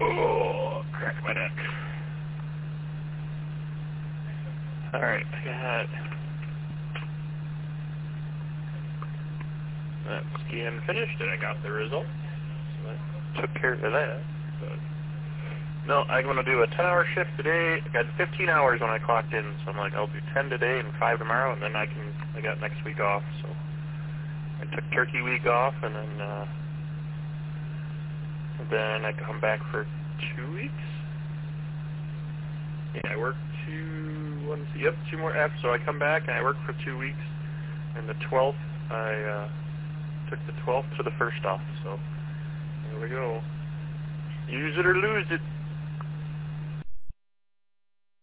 Oh, crack my neck. Alright, I got that scan finished and I got the results. So I took care of that. But no, I'm going to do a 10-hour shift today. I got 15 hours when I clocked in, so I'm like, I'll do 10 today and 5 tomorrow, and then I got next week off. So I took Turkey week off, and then I come back for 2 weeks. Yeah, I worked 2 more F's, so I come back and I work for 2 weeks, and the 12th, I took the 12th to the 1st off, so there we go. Use it or lose it.